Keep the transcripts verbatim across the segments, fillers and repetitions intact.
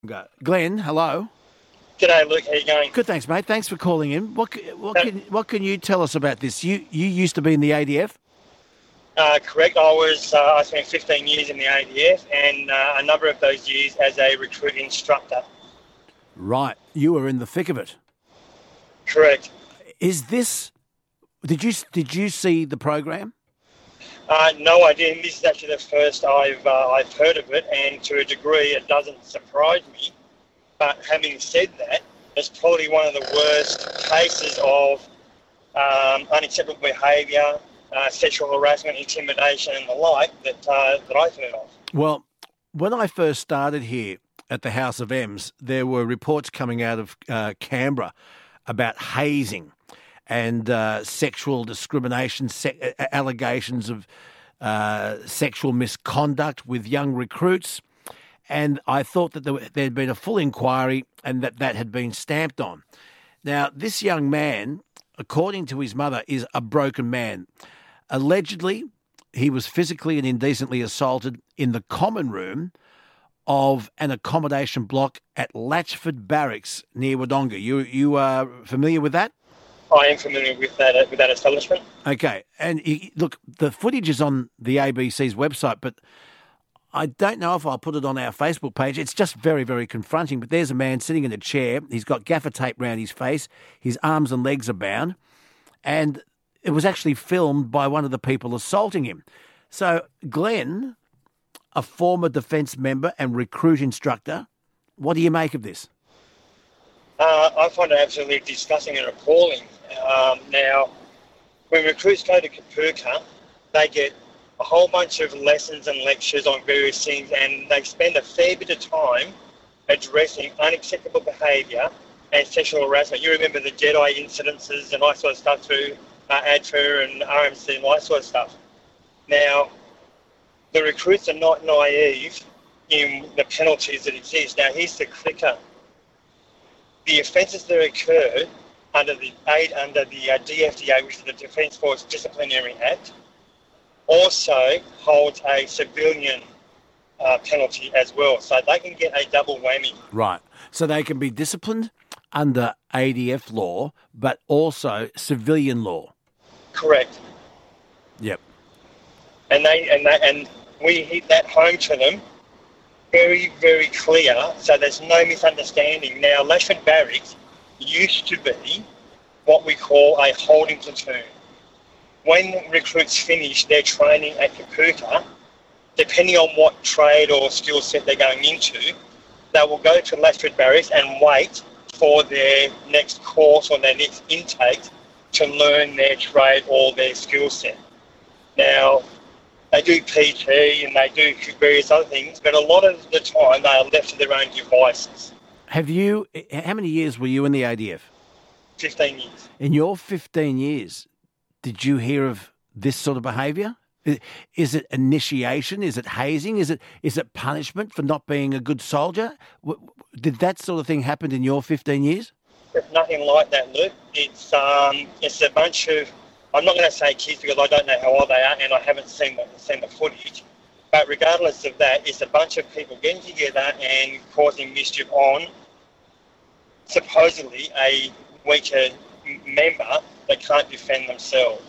Go. Glenn, hello. G'day, Luke. How you going? Good, thanks, mate. Thanks for calling in. What c- what Uh, can what can you tell us about this? You you used to be in the A D F. uh, correct. I was. Uh, I spent fifteen years in the A D F, and uh, a number of those years as a recruit instructor. Right, you were in the thick of it. Correct. Is this? Did you did you see the program? Uh, no, I didn't. This is actually the first I've uh, I've heard of it, and to a degree, it doesn't surprise me. But having said that, it's probably one of the worst cases of um, unacceptable behaviour, uh, sexual harassment, intimidation, and the like that uh, that I've heard of. Well, when I first started here at the House of M's, there were reports coming out of uh, Canberra about hazing and uh, sexual discrimination, se- allegations of uh, sexual misconduct with young recruits. And I thought that there had been a full inquiry and that that had been stamped on. Now, this young man, according to his mother, is a broken man. Allegedly, he was physically and indecently assaulted in the common room of an accommodation block at Latchford Barracks near Wodonga. You you are familiar with that? I am familiar with that uh, with that establishment. Okay. And he, look, the footage is on the A B C's website, but I don't know if I'll put it on our Facebook page. It's just very, very confronting. But there's a man sitting in a chair. He's got gaffer tape round his face. His arms and legs are bound. And it was actually filmed by one of the people assaulting him. So, Glenn, a former defence member and recruit instructor, what do you make of this? Uh, I find it absolutely disgusting and appalling. Um, now, when recruits go to Kapooka, they get a whole bunch of lessons and lectures on various things, and they spend a fair bit of time addressing unacceptable behaviour and sexual harassment. You remember the Jedi incidences and that sort of stuff through uh, A D F A and R M C and that sort of stuff. Now, the recruits are not naive in the penalties that exist. Now, here's the clicker. The offences that occurred under the aid under the uh, D F D A, which is the Defence Force Disciplinary Act, also holds a civilian uh, penalty as well. So they can get a double whammy. Right. So they can be disciplined under A D F law, but also civilian law. Correct. Yep. And they and they, and we hit that home to them very, very clear, so there's no misunderstanding. Now, Latchford Barracks used to be what we call a holding platoon. When recruits finish their training at Kapooka, depending on what trade or skill set they're going into, they will go to Latchford Barracks and wait for their next course or their next intake to learn their trade or their skill set. Now, they do P T and they do various other things, but a lot of the time they are left to their own devices. Have you, how many years were you in the A D F? fifteen years. In your fifteen years, did you hear of this sort of behaviour? Is it initiation? Is it hazing? Is it is it punishment for not being a good soldier? Did that sort of thing happen in your fifteen years? It's nothing like that, Luke. It's um, it's a bunch of, I'm not going to say kids because I don't know how old they are and I haven't seen the, seen the footage. But regardless of that, it's a bunch of people getting together and causing mischief on supposedly a weaker member that can't defend themselves.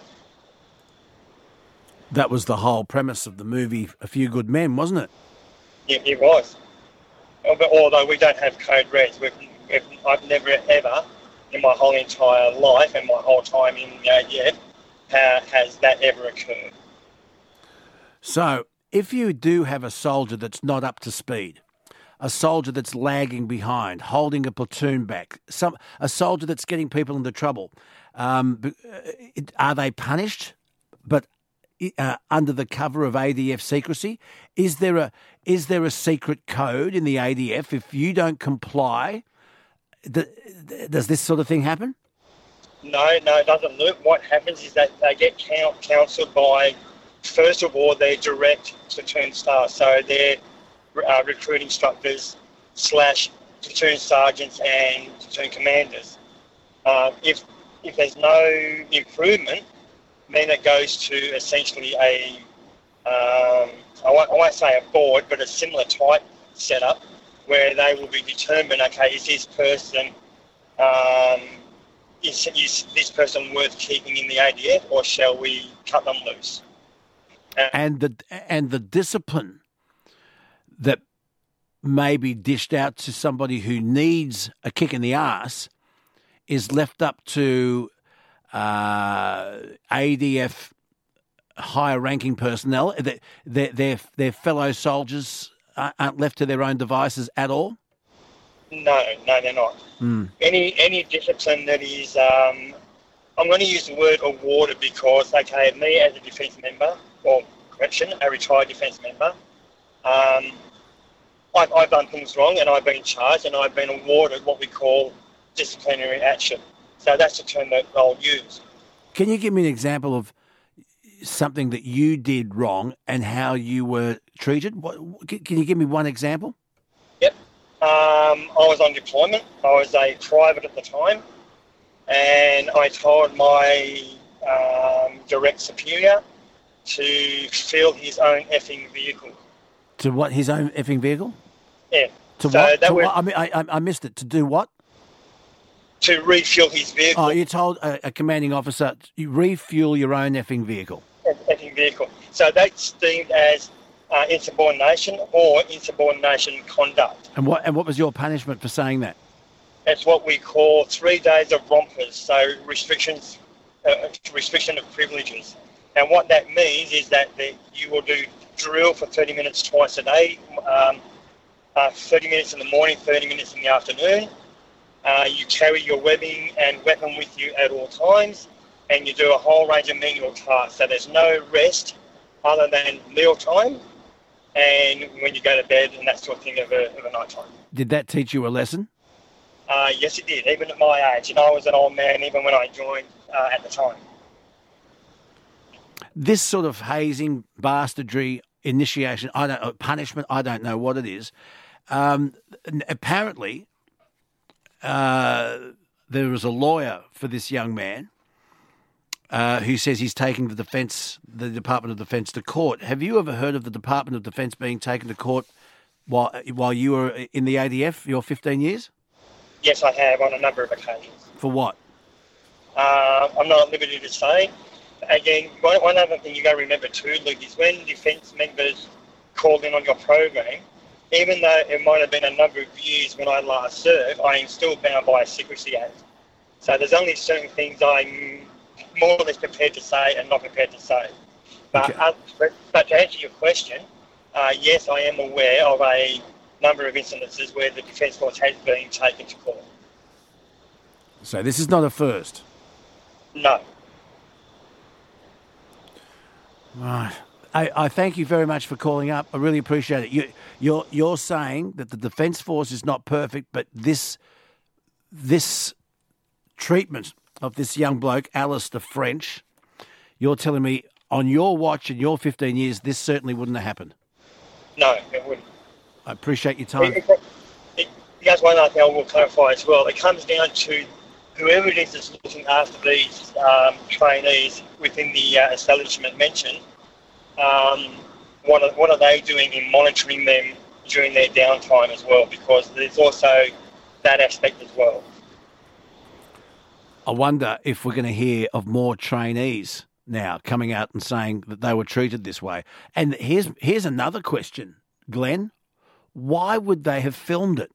That was the whole premise of the movie A Few Good Men, wasn't it? Yeah, it was. Although we don't have code reds, we've, we've, I've never ever, in my whole entire life and my whole time in the A D F, how has that ever occurred. So, if you do have a soldier that's not up to speed, a soldier that's lagging behind, holding a platoon back, some a soldier that's getting people into trouble, um, are they punished? But uh, under the cover of A D F secrecy, is there a is there a secret code in the A D F? If you don't comply, th- does this sort of thing happen? No, no, it doesn't. Look, what happens is that they get count, counselled by, first of all, their direct platoon staff. So they're uh, recruit instructors slash platoon sergeants and platoon commanders. Uh, if if there's no improvement, then it goes to essentially a, um, I, won't, I won't say a board, but a similar type setup where they will be determined, okay, is this person um, is, is this person worth keeping in the A D F, or shall we cut them loose? Uh, And the and the discipline that may be dished out to somebody who needs a kick in the arse is left up to uh, A D F higher ranking personnel. Their, their, their, their fellow soldiers aren't left to their own devices at all? No, no, they're not. Mm. Any any discipline that is, um, I'm going to use the word awarded because, okay, me as a defence member, or correction, a retired defence member, um, I've, I've done things wrong and I've been charged and I've been awarded what we call disciplinary action. So that's the term that I'll use. Can you give me an example of something that you did wrong and how you were treated? What, can you give me one example? Yep. Um, I was on deployment. I was a private at the time, and I told my um, direct superior to fill his own effing vehicle. To what? His own effing vehicle? Yeah. To so what? That To was, what? I mean, I, I I missed it. To do what? To refuel his vehicle. Oh, you told a, a commanding officer you refuel your own effing vehicle. Effing vehicle. So that's deemed as uh, insubordination or insubordination conduct. And what? And what was your punishment for saying that? That's what we call three days of rompers. So restrictions, uh, restriction of privileges. And what that means is that the, you will do drill for thirty minutes twice a day, um, uh, thirty minutes in the morning, thirty minutes in the afternoon. Uh, you carry your webbing and weapon with you at all times, and you do a whole range of menial tasks. So there's no rest other than meal time and when you go to bed and that sort of thing of a, of a night time. Did that teach you a lesson? Uh, yes, it did, even at my age. And I was an old man even when I joined uh, at the time. This sort of hazing, bastardry, initiation, I don't know, punishment, I don't know what it is. Um, apparently, uh, there was a lawyer for this young man uh, who says he's taking the defence, the Department of Defence to court. Have you ever heard of the Department of Defence being taken to court while while you were in the A D F, your fifteen years? Yes, I have on a number of occasions. For what? Uh, I'm not at liberty to say. Again, one, one other thing you got to remember too, Luke, is when defence members call in on your program, even though it might have been a number of years when I last served, I am still bound by a Secrecy Act. So there's only certain things I'm more or less prepared to say and not prepared to say. But, Okay. uh, but, but to answer your question, uh, yes, I am aware of a number of incidences where the Defence Force has been taken to court. So this is not a first. No. Right. I, I thank you very much for calling up. I really appreciate it. You, you're you're saying that the Defence Force is not perfect, but this this treatment of this young bloke, Alistair French, you're telling me on your watch in your fifteen years, this certainly wouldn't have happened. No, it wouldn't. I appreciate your time. It, it, it, that's one other thing I will clarify as well. It comes down to whoever it is that's looking after these um, trainees within the uh, establishment mentioned. Um, what are, what are they doing in monitoring them during their downtime as well? Because there's also that aspect as well. I wonder if we're going to hear of more trainees now coming out and saying that they were treated this way. And here's here's another question, Glenn. Why would they have filmed it?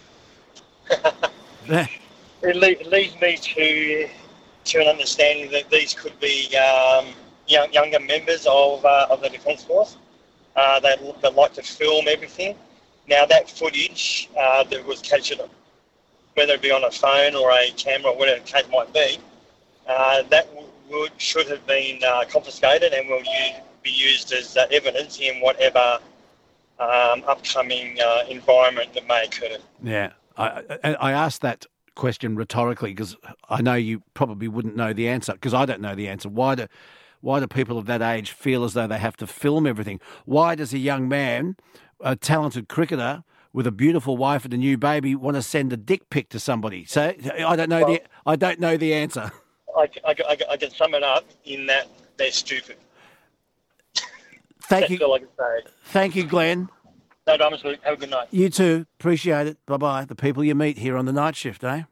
It, le- it leads me to to an understanding that these could be um, young, younger members of uh, of the Defence Force uh, that, that like to film everything. Now that footage uh, that was captured, whether it be on a phone or a camera or whatever the case might be, uh, that w- would should have been uh, confiscated and will use, be used as uh, evidence in whatever um, upcoming uh, environment that may occur. Yeah, I, I, I asked that question rhetorically because I know you probably wouldn't know the answer because I don't know the answer. Why do why do people of that age feel as though they have to film everything? Why does a young man, a talented cricketer with a beautiful wife and a new baby, want to send a dick pic to somebody? So I don't know well, the I don't know the answer. I, I, I, I can sum it up in that they're stupid. Thank That's you, all I can say. thank you, Glenn. No dramas, Luke. Have a good night. You too. Appreciate it. Bye-bye. The people you meet here on the night shift, eh?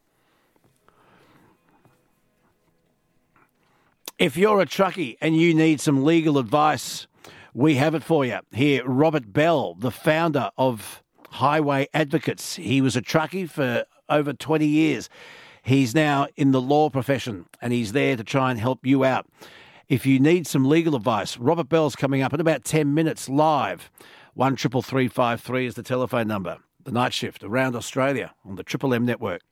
If you're a truckie and you need some legal advice, we have it for you. Here, Robert Bell, the founder of Highway Advocates. He was a truckie for over twenty years. He's now in the law profession and he's there to try and help you out. If you need some legal advice, Robert Bell's coming up in about ten minutes live. one triple three five three is the telephone number. The night shift around Australia on the Triple M network.